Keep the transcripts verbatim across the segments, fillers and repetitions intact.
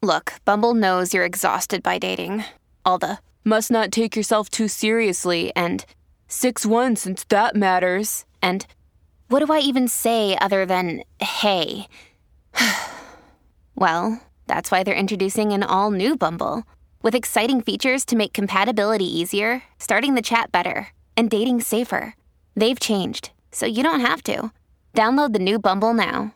Look, Bumble knows you're exhausted by dating. All the, must not take yourself too seriously, and six one since that matters, and what do I even say other than, hey? Well, that's why they're introducing an all-new Bumble, with exciting features to make compatibility easier, starting the chat better, and dating safer. They've changed, so you don't have to. Download the new Bumble now.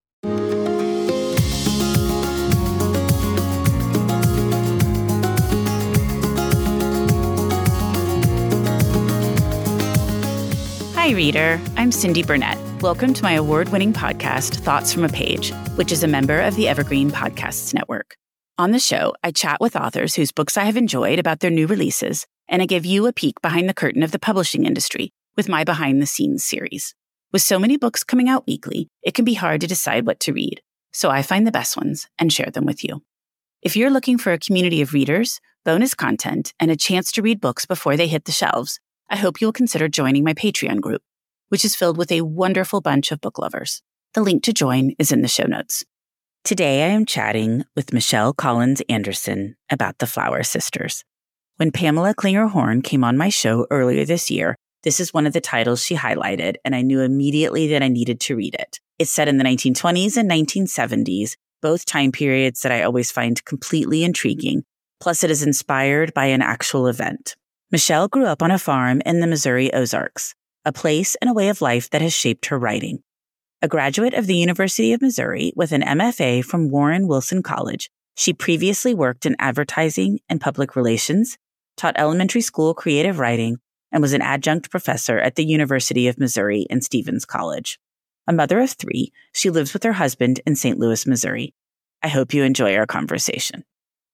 Hi, reader. I'm Cindy Burnett. Welcome to my award-winning podcast, Thoughts from a Page, which is a member of the Evergreen Podcasts Network. On the show, I chat with authors whose books I have enjoyed about their new releases, and I give you a peek behind the curtain of the publishing industry with my Behind the Scenes series. With so many books coming out weekly, it can be hard to decide what to read, so I find the best ones and share them with you. If you're looking for a community of readers, bonus content, and a chance to read books before they hit the shelves, I hope you'll consider joining my Patreon group, which is filled with a wonderful bunch of book lovers. The link to join is in the show notes. Today, I am chatting with Michelle Collins Anderson about The Flower Sisters. When Pamela Klinger-Horn came on my show earlier this year, this is one of the titles she highlighted, and I knew immediately that I needed to read it. It's set in the nineteen twenties and nineteen seventies, both time periods that I always find completely intriguing, plus it is inspired by an actual event. Michelle grew up on a farm in the Missouri Ozarks, a place and a way of life that has shaped her writing. A graduate of the University of Missouri with an M F A from Warren Wilson College, she previously worked in advertising and public relations, taught elementary school creative writing, and was an adjunct professor at the University of Missouri and Stevens College. A mother of three, she lives with her husband in Saint Louis, Missouri. I hope you enjoy our conversation.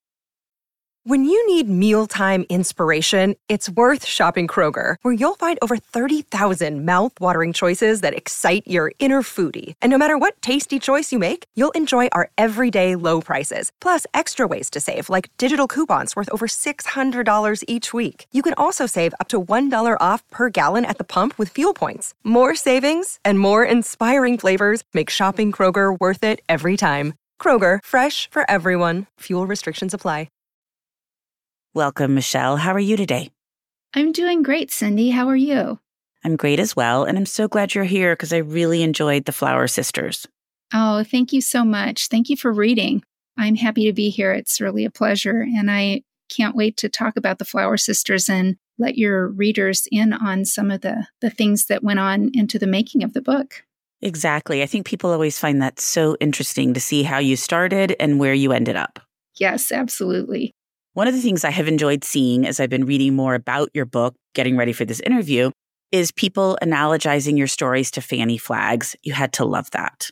When you need mealtime inspiration, it's worth shopping Kroger, where you'll find over thirty thousand mouth-watering choices that excite your inner foodie. And no matter what tasty choice you make, you'll enjoy our everyday low prices, plus extra ways to save, like digital coupons worth over six hundred dollars each week. You can also save up to one dollar off per gallon at the pump with fuel points. More savings and more inspiring flavors make shopping Kroger worth it every time. Kroger, fresh for everyone. Fuel restrictions apply. Welcome, Michelle. How are you today? I'm doing great, Cindy. How are you? I'm great as well, and I'm so glad you're here because I really enjoyed The Flower Sisters. Oh, thank you so much. Thank you for reading. I'm happy to be here. It's really a pleasure, and I can't wait to talk about The Flower Sisters and let your readers in on some of the, the things that went on into the making of the book. Exactly. I think people always find that so interesting to see how you started and where you ended up. Yes, absolutely. One of the things I have enjoyed seeing as I've been reading more about your book, getting ready for this interview, is people analogizing your stories to fanny flags. You had to love that.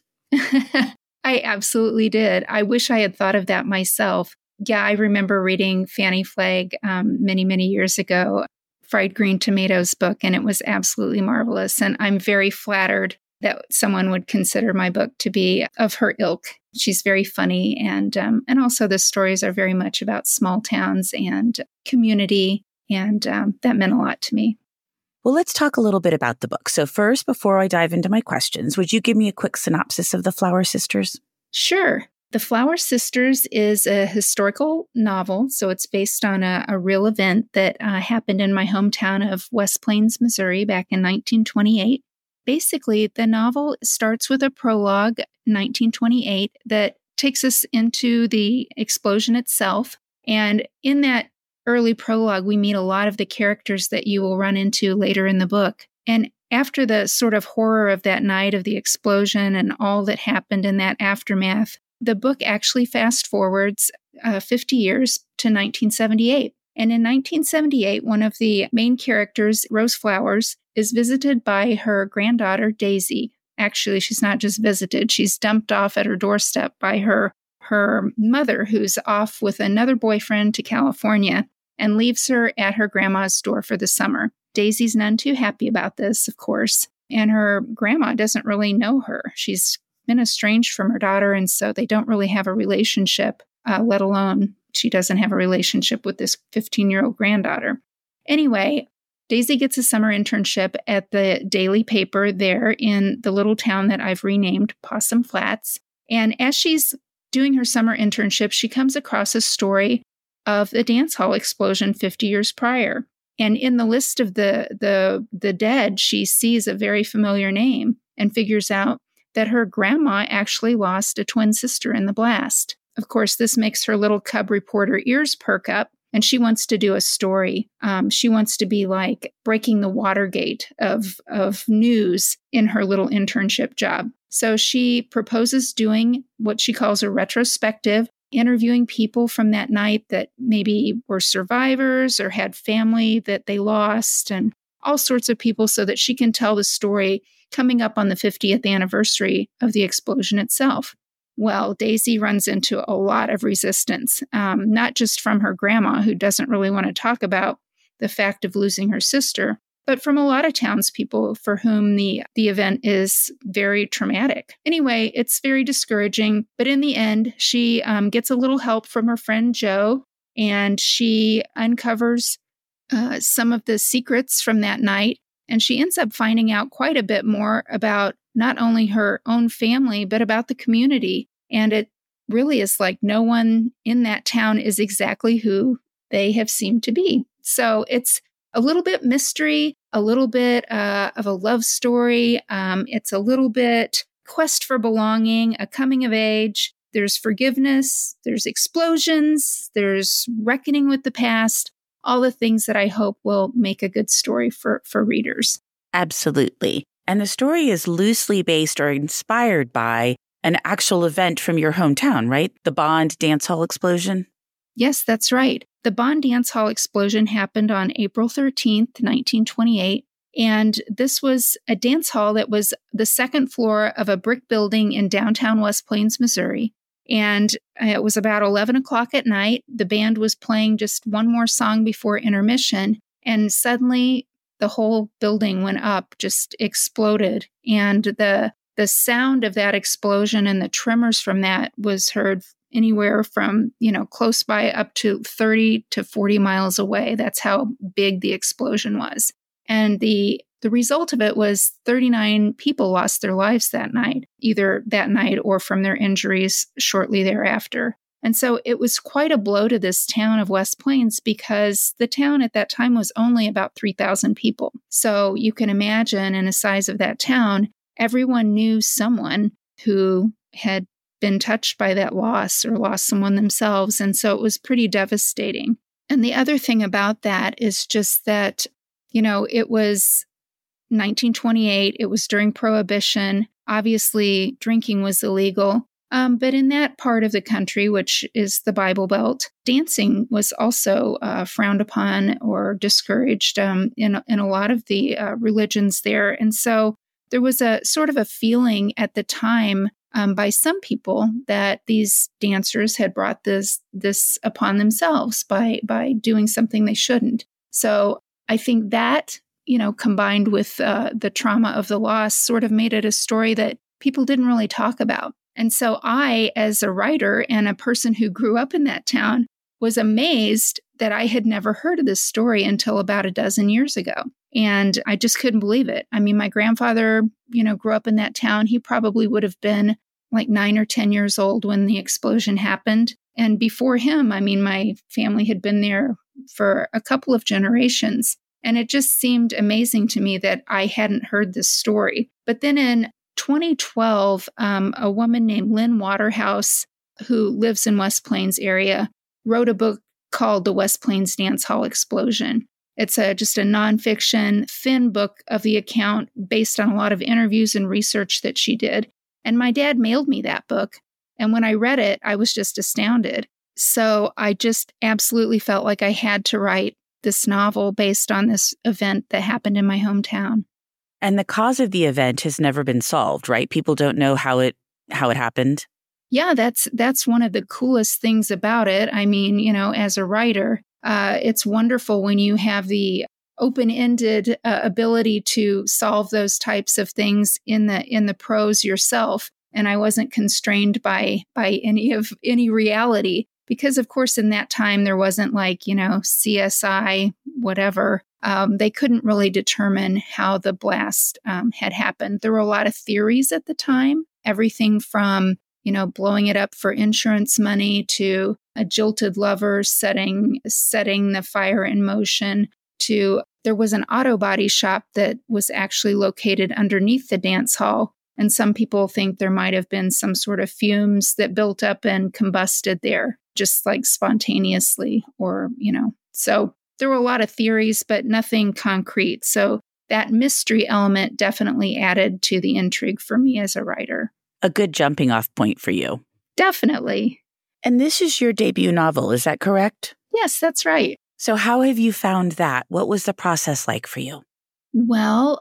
I absolutely did. I wish I had thought of that myself. Yeah, I remember reading Fanny Flagg um, many, many years ago, Fried Green Tomatoes book, and it was absolutely marvelous. And I'm very flattered that someone would consider my book to be of her ilk. She's very funny, and um, and also the stories are very much about small towns and community, and um, that meant a lot to me. Well, let's talk a little bit about the book. So first, before I dive into my questions, would you give me a quick synopsis of The Flower Sisters? Sure. The Flower Sisters is a historical novel, so it's based on a, a real event that uh, happened in my hometown of West Plains, Missouri, back in nineteen twenty-eight. Basically, the novel starts with a prologue, nineteen twenty-eight, that takes us into the explosion itself. And in that early prologue, we meet a lot of the characters that you will run into later in the book. And after the sort of horror of that night of the explosion and all that happened in that aftermath, the book actually fast forwards uh, fifty years to nineteen seventy-eight. And in nineteen seventy-eight, one of the main characters, Rose Flowers, is visited by her granddaughter, Daisy. Actually, she's not just visited, she's dumped off at her doorstep by her, her mother, who's off with another boyfriend to California, and leaves her at her grandma's door for the summer. Daisy's none too happy about this, of course, and her grandma doesn't really know her. She's been estranged from her daughter, and so they don't really have a relationship, uh, let alone she doesn't have a relationship with this fifteen-year-old granddaughter. Anyway, Daisy gets a summer internship at the daily paper there in the little town that I've renamed Possum Flats. And as she's doing her summer internship, she comes across a story of the dance hall explosion fifty years prior. And in the list of the, the, the dead, she sees a very familiar name and figures out that her grandma actually lost a twin sister in the blast. Of course, this makes her little cub reporter ears perk up, and she wants to do a story. Um, she wants to be like breaking the Watergate of, of news in her little internship job. So she proposes doing what she calls a retrospective, interviewing people from that night that maybe were survivors or had family that they lost, and all sorts of people, so that she can tell the story coming up on the fiftieth anniversary of the explosion itself. Well, Daisy runs into a lot of resistance, um, not just from her grandma, who doesn't really want to talk about the fact of losing her sister, but from a lot of townspeople for whom the, the event is very traumatic. Anyway, it's very discouraging, but in the end, she um, gets a little help from her friend Joe, and she uncovers uh, some of the secrets from that night, and she ends up finding out quite a bit more about not only her own family, but about the community. And it really is like no one in that town is exactly who they have seemed to be. So it's a little bit mystery, a little bit uh, of a love story. Um, it's a little bit quest for belonging, a coming of age. There's forgiveness, there's explosions, there's reckoning with the past, all the things that I hope will make a good story for, for readers. Absolutely. And the story is loosely based or inspired by an actual event from your hometown, right? The Bond Dance Hall explosion? Yes, that's right. The Bond Dance Hall explosion happened on April thirteenth, nineteen twenty-eight. And this was a dance hall that was the second floor of a brick building in downtown West Plains, Missouri. And it was about eleven o'clock at night. The band was playing just one more song before intermission. And suddenly the whole building went up, just exploded. And the the sound of that explosion and the tremors from that was heard anywhere from, you know, close by up to thirty to forty miles away. That's how big the explosion was. And the the result of it was thirty-nine people lost their lives that night, either that night or from their injuries shortly thereafter. And so it was quite a blow to this town of West Plains, because the town at that time was only about three thousand people. So you can imagine, in the size of that town, everyone knew someone who had been touched by that loss or lost someone themselves. And so it was pretty devastating. And the other thing about that is just that, you know, it was nineteen twenty-eight. It was during Prohibition. Obviously, drinking was illegal. Um, but in that part of the country, which is the Bible Belt, dancing was also uh, frowned upon or discouraged um, in, in a lot of the uh, religions there. And so there was a sort of a feeling at the time um, by some people that these dancers had brought this this upon themselves by by doing something they shouldn't. So I think that, you know, combined with uh, the trauma of the loss, sort of made it a story that people didn't really talk about. And so I, as a writer and a person who grew up in that town, was amazed that I had never heard of this story until about a dozen years ago. And I just couldn't believe it. I mean, my grandfather, you know, grew up in that town. He probably would have been like nine or ten years old when the explosion happened. And before him, I mean, my family had been there for a couple of generations. And it just seemed amazing to me that I hadn't heard this story. But then in twenty twelve, um, a woman named Lynn Waterhouse, who lives in West Plains area, wrote a book called The West Plains Dance Hall Explosion. It's a, just a nonfiction, thin book of the account based on a lot of interviews and research that she did. And my dad mailed me that book. And when I read it, I was just astounded. So I just absolutely felt like I had to write this novel based on this event that happened in my hometown. And the cause of the event has never been solved, right? People don't know how it how it happened. Yeah, that's that's one of the coolest things about it. I mean, you know, as a writer, uh, it's wonderful when you have the open-ended uh, ability to solve those types of things in the in the prose yourself. And I wasn't constrained by by any of any reality, because, of course, in that time there wasn't like, you know, C S I, whatever. Um, they couldn't really determine how the blast um, had happened. There were a lot of theories at the time, everything from, you know, blowing it up for insurance money to a jilted lover setting setting the fire in motion to there was an auto body shop that was actually located underneath the dance hall. And some people think there might have been some sort of fumes that built up and combusted there, just like spontaneously or, you know, so there were a lot of theories, but nothing concrete. So that mystery element definitely added to the intrigue for me as a writer. A good jumping off point for you. Definitely. And this is your debut novel, is that correct? Yes, that's right. So how have you found that? What was the process like for you? Well,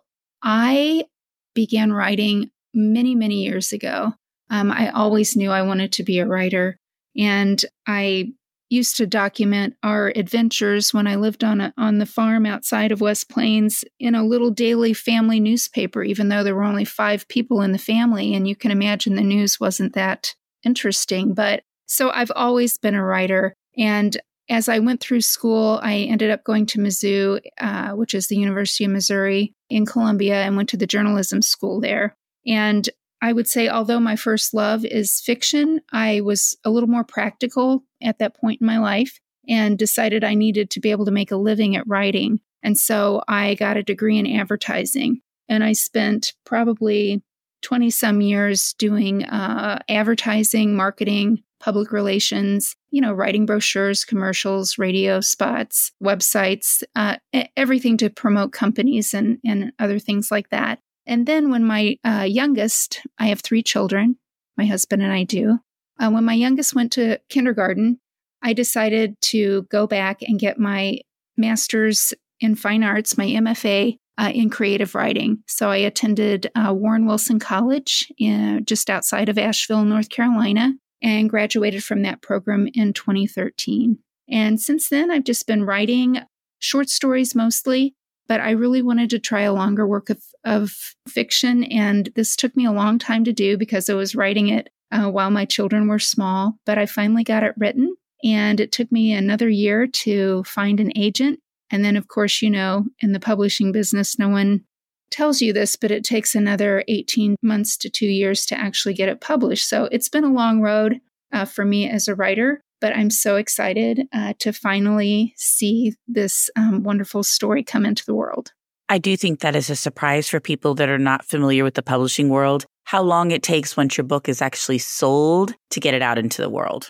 I began writing many, many years ago. Um, I always knew I wanted to be a writer. And I used to document our adventures when I lived on a, on the farm outside of West Plains in a little daily family newspaper, even though there were only five people in the family. And you can imagine the news wasn't that interesting. But so I've always been a writer. And as I went through school, I ended up going to Mizzou, uh, which is the University of Missouri in Columbia, and went to the journalism school there. And I would say, although my first love is fiction, I was a little more practical at that point in my life and decided I needed to be able to make a living at writing. And so I got a degree in advertising. And I spent probably twenty some years doing uh, advertising, marketing, public relations, you know, writing brochures, commercials, radio spots, websites, uh, everything to promote companies and, and other things like that. And then when my uh, youngest, I have three children, my husband and I do. Uh, when my youngest went to kindergarten, I decided to go back and get my master's in fine arts, my M F A uh, in creative writing. So I attended uh, Warren Wilson College in, just outside of Asheville, North Carolina, and graduated from that program in twenty thirteen. And since then, I've just been writing short stories mostly. But I really wanted to try a longer work of, of fiction. And this took me a long time to do because I was writing it uh, while my children were small. But I finally got it written. And it took me another year to find an agent. And then, of course, you know, in the publishing business, no one tells you this, but it takes another eighteen months to two years to actually get it published. So it's been a long road uh, for me as a writer. But I'm so excited uh, to finally see this um, wonderful story come into the world. I do think that is a surprise for people that are not familiar with the publishing world, how long it takes once your book is actually sold to get it out into the world.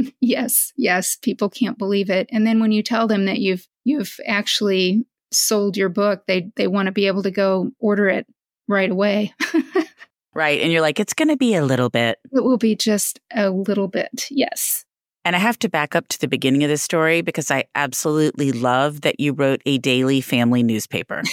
Yes, yes, people can't believe it. And then when you tell them that you've you've actually sold your book, they they want to be able to go order it right away. Right. And you're like, it's going to be a little bit. It will be just a little bit. Yes. And I have to back up to the beginning of this story because I absolutely love that you wrote a daily family newspaper.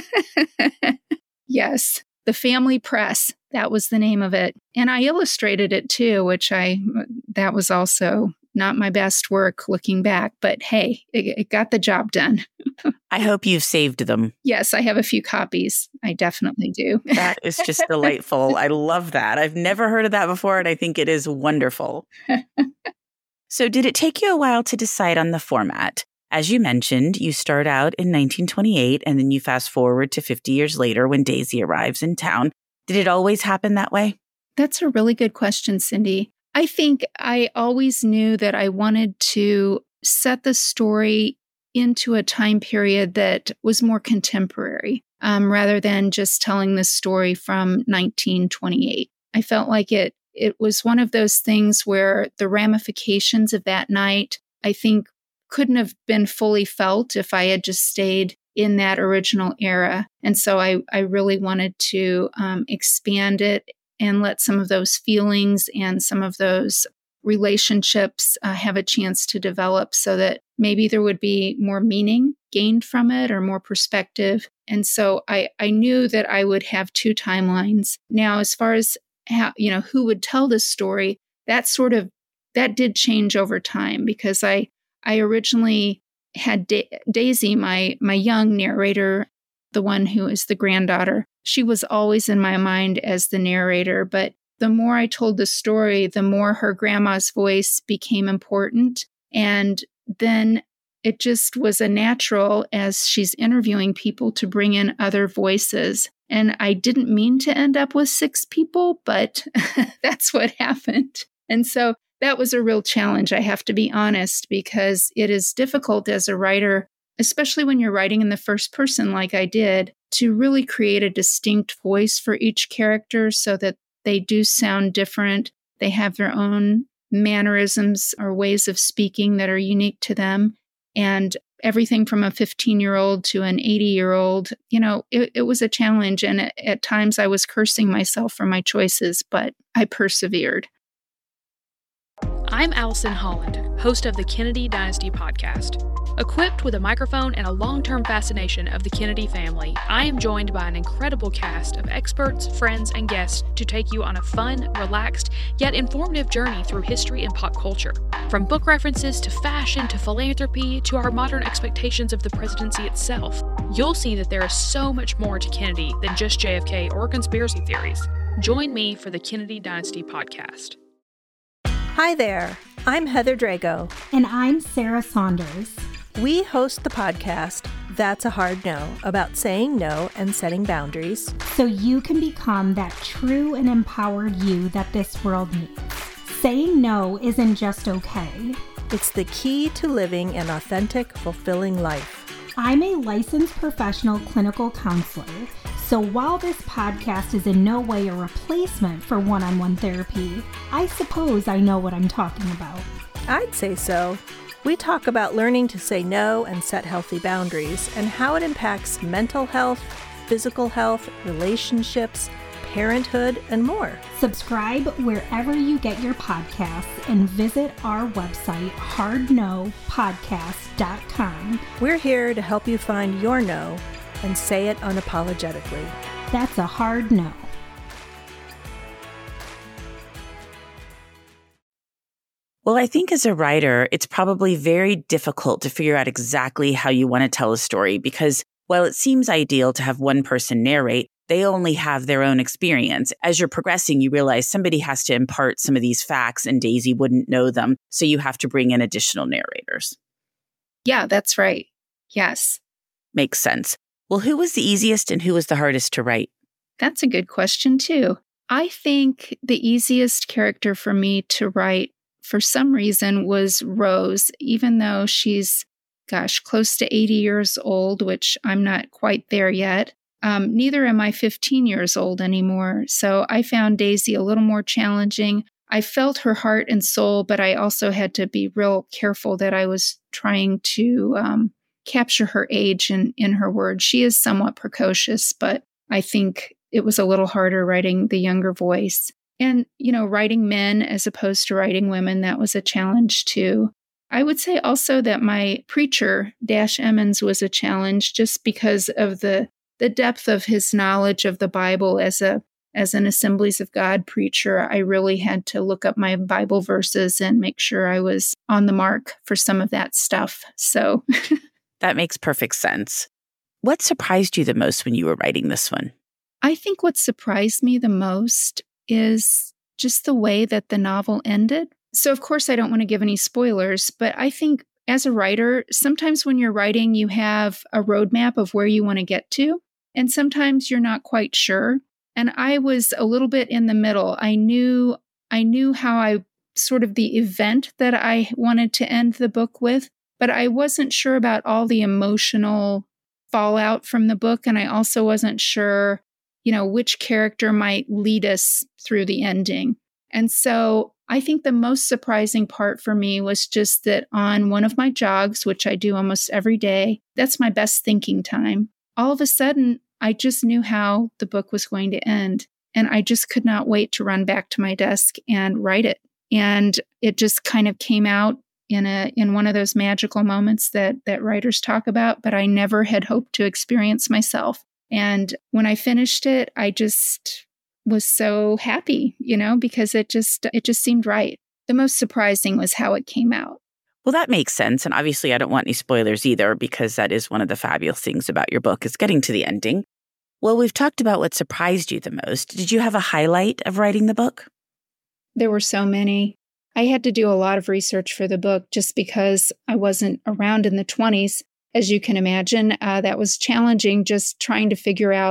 Yes, the Family Press. That was the name of it. And I illustrated it too, which I, that was also not my best work looking back. But hey, it, it got the job done. I hope you've saved them. Yes, I have a few copies. I definitely do. That is just delightful. I love that. I've never heard of that before, and I think it is wonderful. So did it take you a while to decide on the format? As you mentioned, you start out in nineteen twenty-eight, and then you fast forward to fifty years later when Daisy arrives in town. Did it always happen that way? That's a really good question, Cindy. I think I always knew that I wanted to set the story into a time period that was more contemporary, um, rather than just telling the story from nineteen twenty-eight. I felt like it It was one of those things where the ramifications of that night, I think, couldn't have been fully felt if I had just stayed in that original era. And so I, I really wanted to um, expand it and let some of those feelings and some of those relationships uh, have a chance to develop so that maybe there would be more meaning gained from it or more perspective. And so I, I knew that I would have two timelines. Now, as far as how, you know, who would tell this story, that sort of, that did change over time because I, I originally had da- Daisy, my, my young narrator, the one who is the granddaughter. She was always in my mind as the narrator, but the more I told the story, the more her grandma's voice became important. And then it just was a natural as she's interviewing people to bring in other voices. And I didn't mean to end up with six people, but that's what happened. And so that was a real challenge, I have to be honest, because it is difficult as a writer, especially when you're writing in the first person like I did, to really create a distinct voice for each character so that they do sound different. They have their own mannerisms or ways of speaking that are unique to them. And everything from a fifteen-year-old to an eighty-year-old, you know, it, it was a challenge. And at, at times I was cursing myself for my choices, but I persevered. I'm Allison Holland, host of the Kennedy Dynasty podcast. Equipped with a microphone and a long-term fascination of the Kennedy family, I am joined by an incredible cast of experts, friends, and guests to take you on a fun, relaxed, yet informative journey through history and pop culture. From book references to fashion to philanthropy to our modern expectations of the presidency itself, you'll see that there is so much more to Kennedy than just J F K or conspiracy theories. Join me for the Kennedy Dynasty podcast. Hi there, I'm Heather Drago. And I'm Sarah Saunders. We host the podcast, That's a Hard No, about saying no and setting boundaries. So you can become that true and empowered you that this world needs. Saying no isn't just okay. It's the key to living an authentic, fulfilling life. I'm a licensed professional clinical counselor. So while this podcast is in no way a replacement for one-on-one therapy, I suppose I know what I'm talking about. I'd say so. We talk about learning to say no and set healthy boundaries and how it impacts mental health, physical health, relationships, parenthood, and more. Subscribe wherever you get your podcasts and visit our website, hard no podcast dot com. We're here to help you find your no and say it unapologetically. That's a hard no. Well, I think as a writer, it's probably very difficult to figure out exactly how you want to tell a story because while it seems ideal to have one person narrate, they only have their own experience. As you're progressing, you realize somebody has to impart some of these facts and Daisy wouldn't know them. So you have to bring in additional narrators. Yeah, that's right. Yes. Makes sense. Well, who was the easiest and who was the hardest to write? That's a good question, too. I think the easiest character for me to write for some reason was Rose, even though she's, gosh, close to eighty years old, which I'm not quite there yet. Um, neither am I fifteen years old anymore. So I found Daisy a little more challenging. I felt her heart and soul, but I also had to be real careful that I was trying to um, capture her age in, in her words. She is somewhat precocious, but I think it was a little harder writing the younger voice. And, you know, writing men as opposed to writing women, that was a challenge too. I would say also that my preacher, Dash Emmons, was a challenge just because of the the depth of his knowledge of the Bible as a as an Assemblies of God preacher. I really had to look up my Bible verses and make sure I was on the mark for some of that stuff. So that makes perfect sense. What surprised you the most when you were writing this one? I think what surprised me the most is just the way that the novel ended. So, of course, I don't want to give any spoilers, but I think as a writer, sometimes when you're writing, you have a roadmap of where you want to get to, and sometimes you're not quite sure. And I was a little bit in the middle. I knew, I knew how I sort of the event that I wanted to end the book with, but I wasn't sure about all the emotional fallout from the book. And I also wasn't sure, you know, which character might lead us through the ending. And so I think the most surprising part for me was just that on one of my jogs, which I do almost every day, that's my best thinking time. All of a sudden, I just knew how the book was going to end. And I just could not wait to run back to my desk and write it. And it just kind of came out in a in one of those magical moments that that writers talk about, but I never had hoped to experience myself. And when I finished it, I just was so happy, you know, because it just it just seemed right. The most surprising was how it came out. Well, that makes sense. And obviously, I don't want any spoilers either, because that is one of the fabulous things about your book is getting to the ending. Well, we've talked about what surprised you the most. Did you have a highlight of writing the book? There were so many. I had to do a lot of research for the book just because I wasn't around in the twenties. As you can imagine, uh, that was challenging, just trying to figure out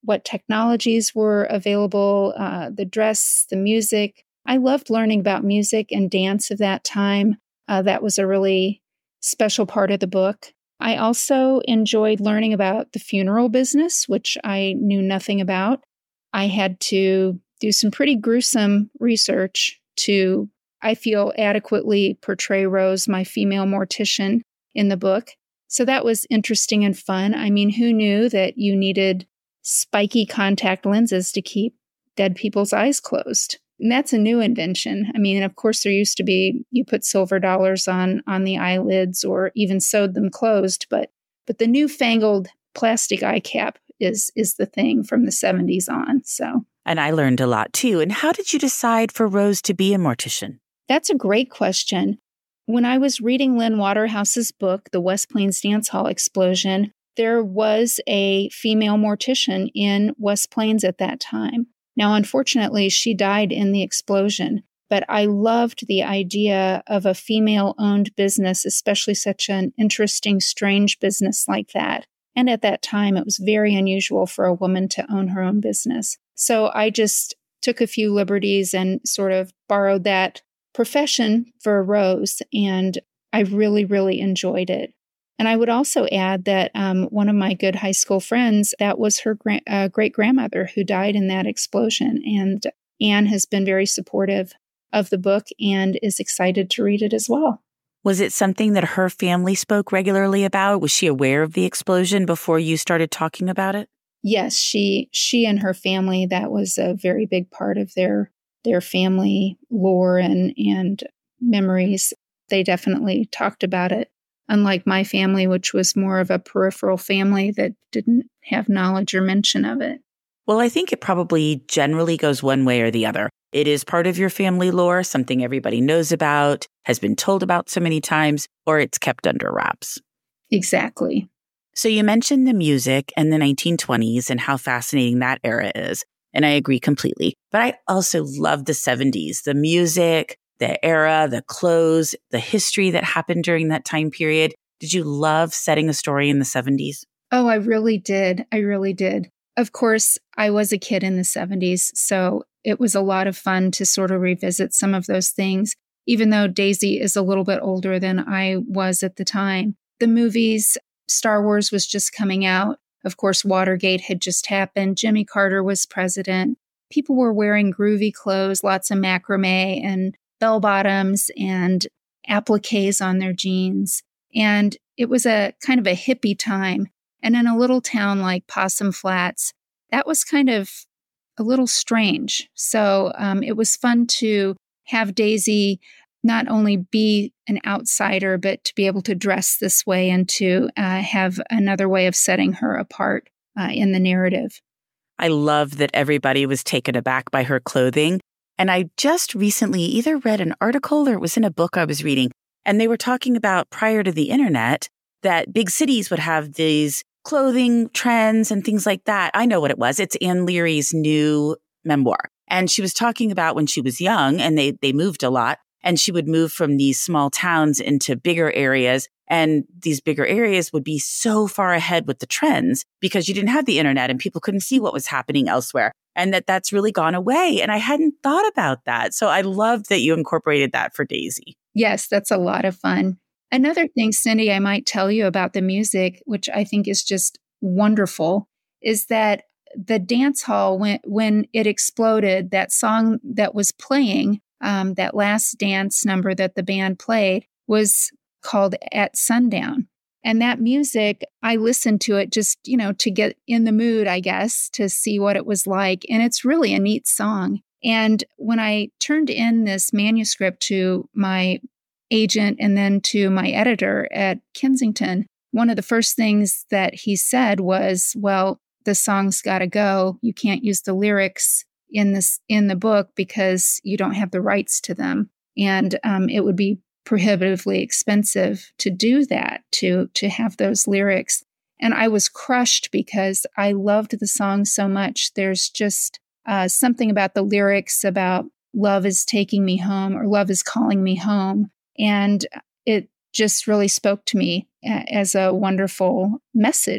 what technologies were available, uh, the dress, the music. I loved learning about music and dance of that time. Uh, that was a really special part of the book. I also enjoyed learning about the funeral business, which I knew nothing about. I had to do some pretty gruesome research to, I feel, adequately portray Rose, my female mortician, in the book. So that was interesting and fun. I mean, who knew that you needed spiky contact lenses to keep dead people's eyes closed? And that's a new invention. I mean, of course, there used to be, you put silver dollars on on the eyelids or even sewed them closed, but but the newfangled plastic eye cap is is the thing from the seventies on. So, and I learned a lot too. And how did you decide for Rose to be a mortician? That's a great question. When I was reading Lynn Waterhouse's book, The West Plains Dance Hall Explosion, there was a female mortician in West Plains at that time. Now, unfortunately, she died in the explosion, but I loved the idea of a female-owned business, especially such an interesting, strange business like that. And at that time, it was very unusual for a woman to own her own business. So I just took a few liberties and sort of borrowed that profession for Rose, and I really, really enjoyed it. And I would also add that um, one of my good high school friends, that was her gra- uh, great-grandmother who died in that explosion. And Anne has been very supportive of the book and is excited to read it as well. Was it something that her family spoke regularly about? Was she aware of the explosion before you started talking about it? Yes, she she and her family, that was a very big part of their their family lore and, and memories. They definitely talked about it. Unlike my family, which was more of a peripheral family that didn't have knowledge or mention of it. Well, I think it probably generally goes one way or the other. It is part of your family lore, something everybody knows about, has been told about so many times, or it's kept under wraps. Exactly. So you mentioned the music and the nineteen twenties and how fascinating that era is. And I agree completely. But I also love the seventies, the music, the era, the clothes, the history that happened during that time period. Did you love setting a story in the seventies? Oh, I really did. I really did. Of course, I was a kid in the seventies, so it was a lot of fun to sort of revisit some of those things, even though Daisy is a little bit older than I was at the time. The movies, Star Wars was just coming out. Of course, Watergate had just happened. Jimmy Carter was president. People were wearing groovy clothes, lots of macrame and bell bottoms and appliques on their jeans. And it was a kind of a hippie time. And in a little town like Possum Flats, that was kind of a little strange. So um, it was fun to have Daisy not only be an outsider, but to be able to dress this way and to uh, have another way of setting her apart uh, in the narrative. I love that everybody was taken aback by her clothing. And I just recently either read an article or it was in a book I was reading, and they were talking about prior to the internet that big cities would have these clothing trends and things like that. I know what it was. It's Anne Leary's new memoir. And she was talking about when she was young and they, they moved a lot, and she would move from these small towns into bigger areas. And these bigger areas would be so far ahead with the trends because you didn't have the internet and people couldn't see what was happening elsewhere. And that that's really gone away. And I hadn't thought about that. So I loved that you incorporated that for Daisy. Yes, that's a lot of fun. Another thing, Cindy, I might tell you about the music, which I think is just wonderful, is that the dance hall, when, when it exploded, that song that was playing, um, that last dance number that the band played was called At Sundown. And that music, I listened to it just, you know, to get in the mood, I guess, to see what it was like. And it's really a neat song. And when I turned in this manuscript to my agent and then to my editor at Kensington, one of the first things that he said was, well, the song's got to go. You can't use the lyrics in this in the book because you don't have the rights to them. And um, it would be prohibitively expensive to do that, to to have those lyrics. And I was crushed because I loved the song so much. There's just uh, something about the lyrics about love is taking me home or love is calling me home. And it just really spoke to me as a wonderful message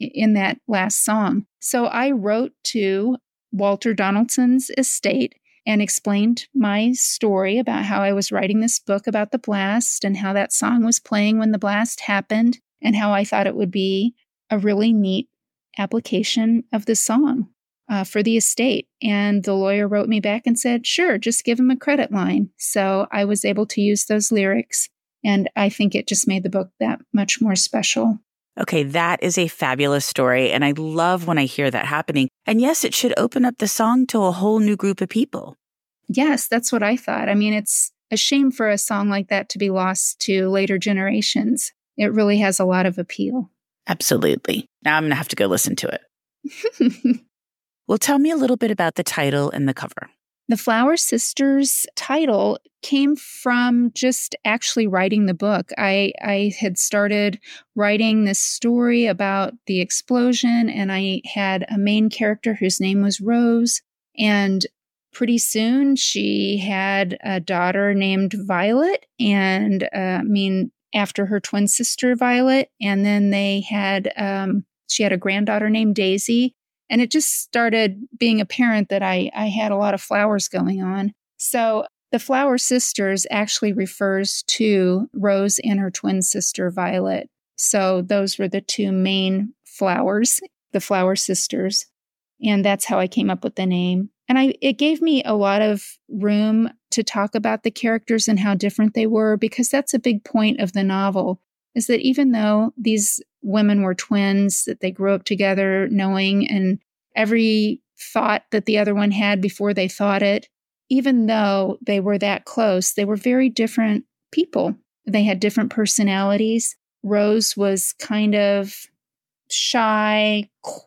in that last song. So I wrote to Walter Donaldson's estate and explained my story about how I was writing this book about the blast and how that song was playing when the blast happened and how I thought it would be a really neat application of the song uh, for the estate. And the lawyer wrote me back and said, sure, just give him a credit line. So I was able to use those lyrics. And I think it just made the book that much more special. Okay, that is a fabulous story. And I love when I hear that happening. And yes, it should open up the song to a whole new group of people. Yes, that's what I thought. I mean, it's a shame for a song like that to be lost to later generations. It really has a lot of appeal. Absolutely. Now I'm going to have to go listen to it. Well, tell me a little bit about the title and the cover. The Flower Sisters title came from just actually writing the book. I, I had started writing this story about the explosion, and I had a main character whose name was Rose. And pretty soon she had a daughter named Violet, and uh, I mean, after her twin sister Violet. And then they had, um, she had a granddaughter named Daisy. And it just started being apparent that I, I had a lot of flowers going on. So the Flower Sisters actually refers to Rose and her twin sister, Violet. So those were the two main flowers, the Flower Sisters. And that's how I came up with the name. And I it gave me a lot of room to talk about the characters and how different they were, because that's a big point of the novel, is that even though these women were twins, that they grew up together knowing and every thought that the other one had before they thought it, even though they were that close, they were very different people. They had different personalities. Rose was kind of shy,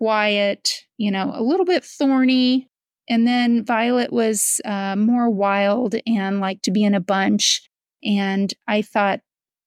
quiet, you know, a little bit thorny. And then Violet was uh, more wild and liked to be in a bunch. And I thought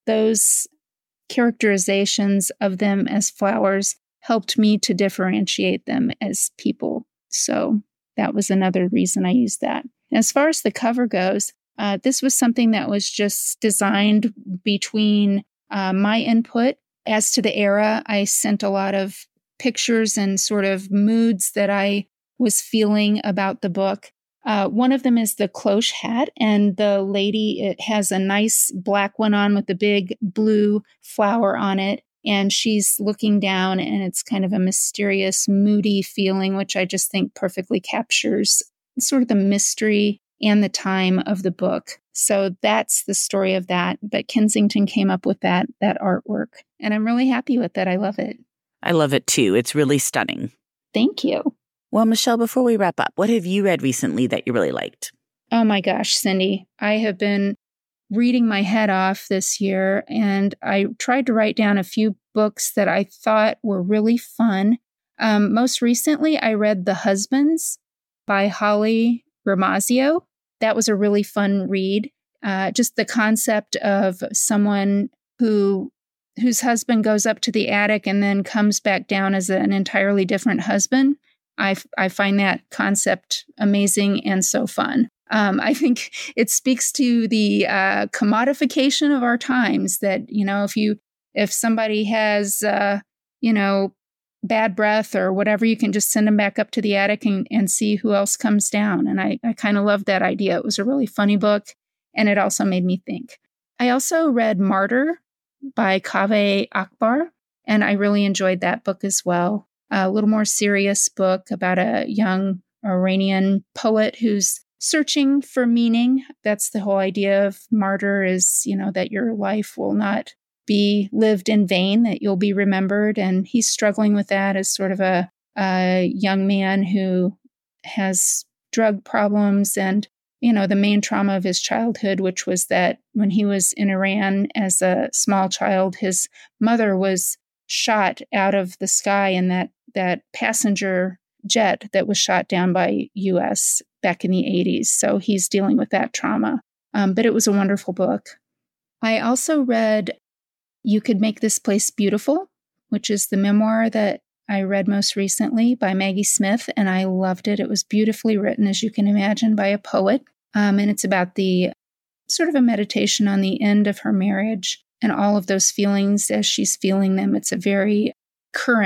those characterizations of them as flowers helped me to differentiate them as people. So that was another reason I used that. As far as the cover goes, uh, this was something that was just designed between uh, my input. As to the era, I sent a lot of pictures and sort of moods that I was feeling about the book. Uh, one of them is the cloche hat, and the lady, it has a nice black one on with a big blue flower on it, and she's looking down, and it's kind of a mysterious, moody feeling, which I just think perfectly captures sort of the mystery and the time of the book. So that's the story of that. But Kensington came up with that, that artwork, and I'm really happy with it. I love it. I love it too. It's really stunning. Thank you. Well, Michelle, before we wrap up, what have you read recently that you really liked? Oh my gosh, Cindy. I have been reading my head off this year, and I tried to write down a few books that I thought were really fun. Um, most recently, I read The Husbands by Holly Ramazio. That was a really fun read. Uh, just the concept of someone who whose husband goes up to the attic and then comes back down as an entirely different husband. I, I find that concept amazing and so fun. Um, I think it speaks to the uh, commodification of our times that, you know, if you if somebody has, uh, you know, bad breath or whatever, you can just send them back up to the attic and, and see who else comes down. And I, I kind of loved that idea. It was a really funny book, and it also made me think. I also read Martyr by Kaveh Akbar, and I really enjoyed that book as well. A little more serious book about a young Iranian poet who's searching for meaning. That's the whole idea of martyr, is, you know, that your life will not be lived in vain, that you'll be remembered. And he's struggling with that as sort of a, a young man who has drug problems and, you know, the main trauma of his childhood, which was that when he was in Iran as a small child, his mother was shot out of the sky in that that passenger jet that was shot down by U S back in the eighties. So he's dealing with that trauma. Um, but it was a wonderful book. I also read You Could Make This Place Beautiful, which is the memoir that I read most recently by Maggie Smith, and I loved it. It was beautifully written, as you can imagine, by a poet. Um, and it's about the sort of a meditation on the end of her marriage and all of those feelings as she's feeling them. It's a very current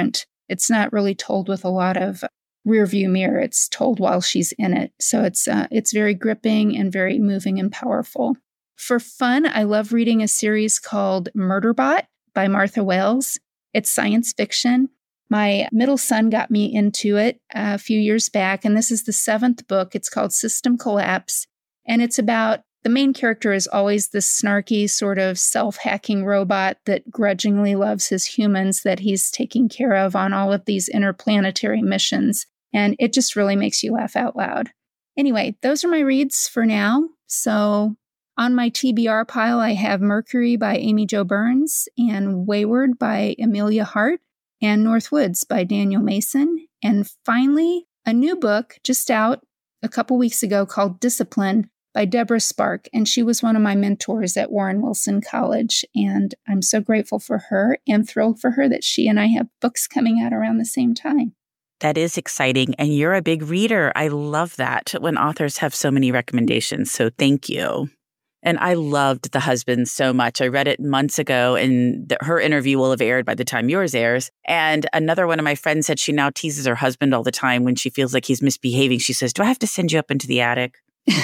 it's not really told with a lot of rear view mirror. It's told while she's in it. So it's uh, it's very gripping and very moving and powerful. For fun, I love reading a series called Murderbot by Martha Wells. It's science fiction. My middle son got me into it a few years back, and this is the seventh book. It's called System Collapse, and it's about the main character is always this snarky sort of self-hacking robot that grudgingly loves his humans that he's taking care of on all of these interplanetary missions, and it just really makes you laugh out loud. Anyway, those are my reads for now. So on my T B R pile, I have Mercury by Amy Jo Burns and Wayward by Amelia Hart, and Northwoods by Daniel Mason. And finally, a new book just out a couple weeks ago called Discipline by Deborah Spark. And she was one of my mentors at Warren Wilson College. And I'm so grateful for her and thrilled for her that she and I have books coming out around the same time. That is exciting. And you're a big reader. I love that when authors have so many recommendations. So thank you. And I loved The Husband so much. I read it months ago, and the, her interview will have aired by the time yours airs. And another one of my friends said she now teases her husband all the time when she feels like he's misbehaving. She says, "Do I have to send you up into the attic?"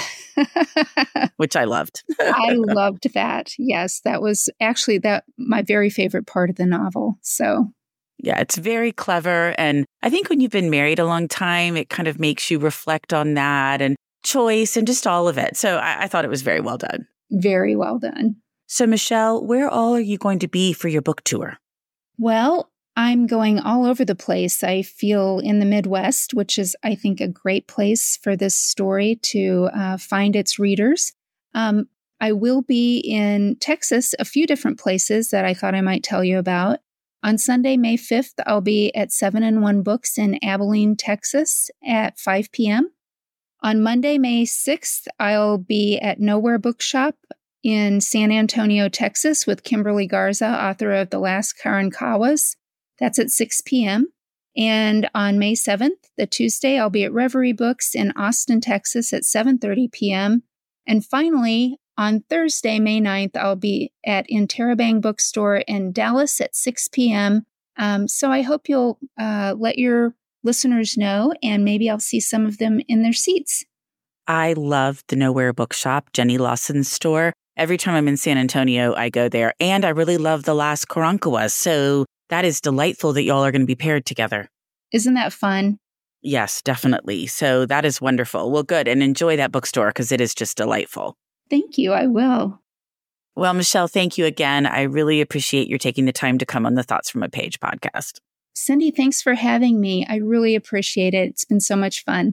Which I loved. I loved that. Yes, that was actually that my very favorite part of the novel. So yeah, it's very clever. And I think when you've been married a long time, it kind of makes you reflect on that and choice and just all of it. So I, I thought it was very well done. Very well done. So Michelle, where all are you going to be for your book tour? Well, I'm going all over the place. I feel in the Midwest, which is, I think, a great place for this story to uh, find its readers. Um, I will be in Texas, a few different places that I thought I might tell you about. On Sunday, May fifth, I'll be at seven and one Books in Abilene, Texas at five p.m. On Monday, May sixth, I'll be at Nowhere Bookshop in San Antonio, Texas with Kimberly Garza, author of The Last Karankawas. That's at six p.m. And on May seventh, the Tuesday, I'll be at Reverie Books in Austin, Texas at seven thirty p.m. And finally, on Thursday, May ninth, I'll be at Interrobang Bookstore in Dallas at six p.m. Um, so I hope you'll uh, let your listeners know, and maybe I'll see some of them in their seats. I love the Nowhere Bookshop, Jenny Lawson's store. Every time I'm in San Antonio, I go there. And I really love The Last Karankawas. So that is delightful that y'all are going to be paired together. Isn't that fun? Yes, definitely. So that is wonderful. Well, good. And enjoy that bookstore because it is just delightful. Thank you. I will. Well, Michelle, thank you again. I really appreciate your taking the time to come on the Thoughts from a Page podcast. Cindy, thanks for having me. I really appreciate it. It's been so much fun.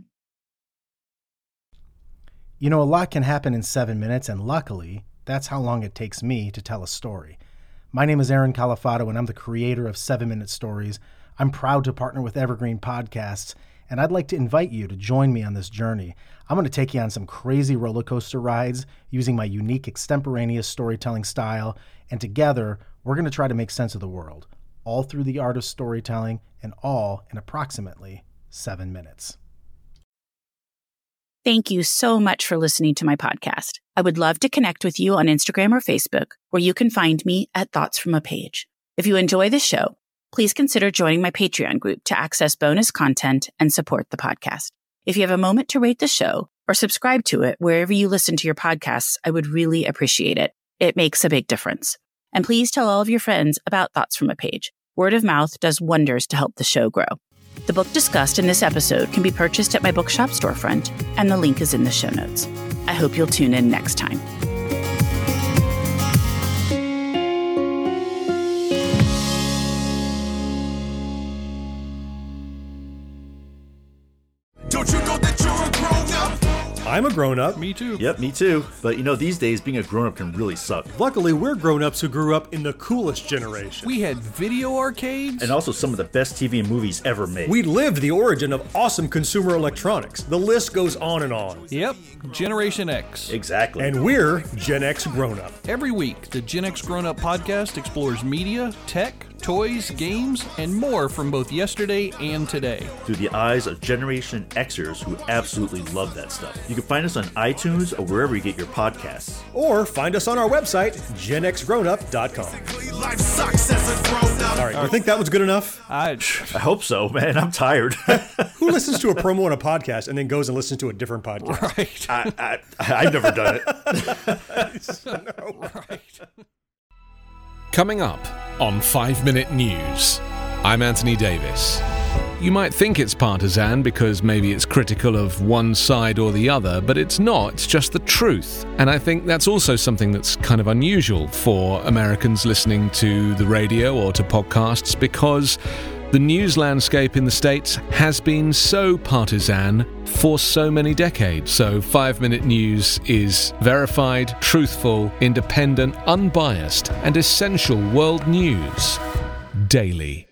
You know, a lot can happen in seven minutes, and luckily, that's how long it takes me to tell a story. My name is Aaron Califato, and I'm the creator of seven minute Stories. I'm proud to partner with Evergreen Podcasts, and I'd like to invite you to join me on this journey. I'm going to take you on some crazy roller coaster rides using my unique extemporaneous storytelling style, and together, we're going to try to make sense of the world, all through the art of storytelling, and all in approximately seven minutes. Thank you so much for listening to my podcast. I would love to connect with you on Instagram or Facebook, where you can find me at Thoughts from a Page. If you enjoy this show, please consider joining my Patreon group to access bonus content and support the podcast. If you have a moment to rate the show or subscribe to it wherever you listen to your podcasts, I would really appreciate it. It makes a big difference. And please tell all of your friends about Thoughts from a Page. Word of mouth does wonders to help the show grow. The book discussed in this episode can be purchased at my bookshop storefront, and the link is in the show notes. I hope you'll tune in next time. Don't you know that you're a grown-up? I'm a grown-up. Me too. Yep, me too. But you know, these days, being a grown-up can really suck. Luckily, we're grown-ups who grew up in the coolest generation. We had video arcades. And also some of the best T V and movies ever made. We lived the origin of awesome consumer electronics. The list goes on and on. Yep, Generation X. Exactly. And we're Gen X grown-up. Every week, the Gen X Grown Up podcast explores media, tech, toys, games, and more from both yesterday and today. Through the eyes of Generation Xers who absolutely love that stuff. You can find us on iTunes or wherever you get your podcasts. Or find us on our website, gen x grown up dot com. Life sucks as a grown up. All right, you think that was good enough? I, I hope so, man. I'm tired. Who listens to a promo on a podcast and then goes and listens to a different podcast? right. I, I, I've never done it. No. right. Coming up on five minute News, I'm Anthony Davis. You might think it's partisan because maybe it's critical of one side or the other, but it's not. It's just the truth. And I think that's also something that's kind of unusual for Americans listening to the radio or to podcasts, because the news landscape in the States has been so partisan for so many decades. So five minute News is verified, truthful, independent, unbiased, and essential world news daily.